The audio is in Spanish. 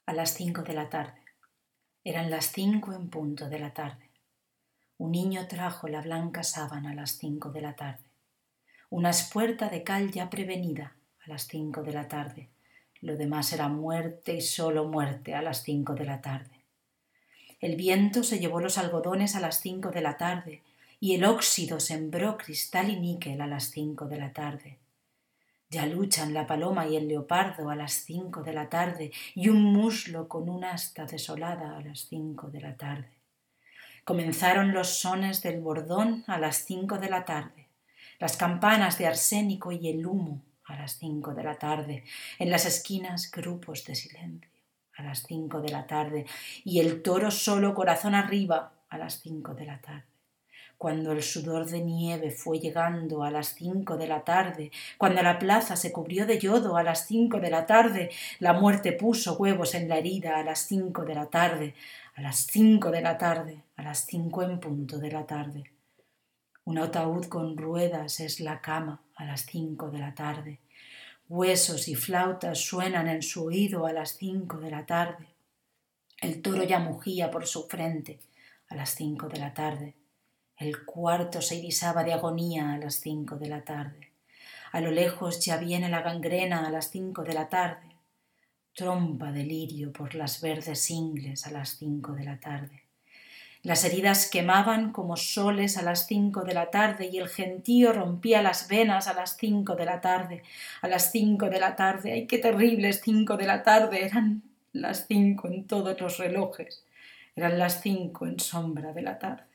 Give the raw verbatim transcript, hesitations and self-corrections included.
A las cinco de la tarde. Eran las cinco en punto de la tarde. Un niño trajo la blanca sábana a las cinco de la tarde. Una espuerta de cal ya prevenida a las cinco de la tarde. Lo demás era muerte y solo muerte a las cinco de la tarde. El viento se llevó los algodones a las cinco de la tarde y el óxido sembró cristal y níquel a las cinco de la tarde. Ya luchan la paloma y el leopardo a las cinco de la tarde y un muslo con un asta desolada a las cinco de la tarde. Comenzaron los sones del bordón a las cinco de la tarde, las campanas de arsénico y el humo a las cinco de la tarde, en las esquinas grupos de silencio a las cinco de la tarde y el toro solo corazón arriba a las cinco de la tarde. Cuando el sudor de nieve fue llegando a las cinco de la tarde, cuando la plaza se cubrió de yodo a las cinco de la tarde, la muerte puso huevos en la herida a las cinco de la tarde, a las cinco de la tarde, a las cinco en punto de la tarde. Un ataúd con ruedas es la cama a las cinco de la tarde. Huesos y flautas suenan en su oído a las cinco de la tarde. El toro ya mugía por su frente a las cinco de la tarde. El cuarto se irisaba de agonía a las cinco de la tarde. A lo lejos ya viene la gangrena a las cinco de la tarde. Trompa de lirio por las verdes ingles a las cinco de la tarde. Las heridas quemaban como soles a las cinco de la tarde y el gentío rompía las venas a las cinco de la tarde. A las cinco de la tarde, ¡ay, qué terribles cinco de la tarde! Eran las cinco en todos los relojes. Eran las cinco en sombra de la tarde.